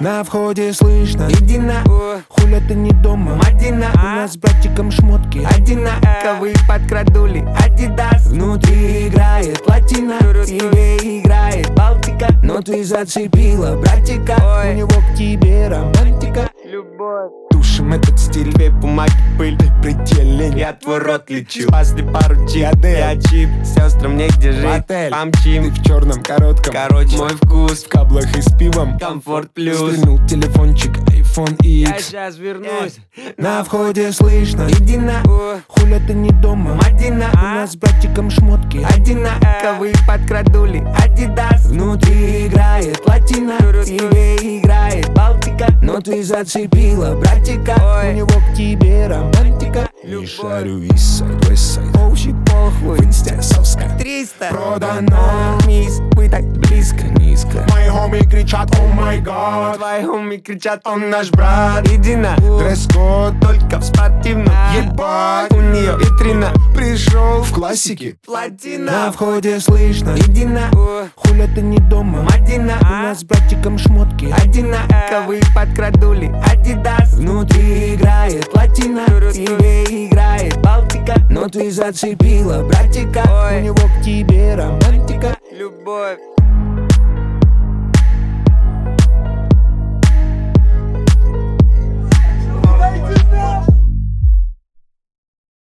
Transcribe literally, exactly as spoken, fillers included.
На входе слышно: иди на, хуля ты не дома, Мадина. У нас с братиком шмотки одинаковые подкрадули, Адидас. Внутри играет латина, тебе играет Балтика. Но ты зацепила братика, Ой. у него к тебе романтика. Любовь. Тушим этот стиль, Две бумаги, пыль, предельный. я твой рот лечу. Спасли пару чип, Я Дэл. я чип. Сестрам негде жить, Отель. Ты помчим. в черном коротком, Короче, мой вкус, в каблах и с пивом. комфорт плюс. Стрельнул телефончик iPhone Я X. сейчас вернусь. На входе слышно: Иди на, хуля ты не дома, Мадина. У нас с братиком шмотки Одинаковые подкрадули, Адидас. Внутри играет латина, тебе играет Балтика. Но ты зацепила братика, Ой. у него к тебе романтика. Не Любовь. шарю eastside, westside, оущий похуй, в инсте соска Триста продано. Мисс, вы так близко. Низко мои хоми кричат: о май гад, Твои хоми кричат: он наш брат. Иди на, дресс-код только в спортивном. ебать. У нее витрина, Пришел в классике, на платина. входе слышно: Иди на, хуля ты не дома, Мадина. У нас с братиком шмотки Одинаковые подкрадули, Адидас. Внутри играет латина, тебе играет Балтика. Но ты зацепила братика, Ой. у него к тебе романтика. Любовь.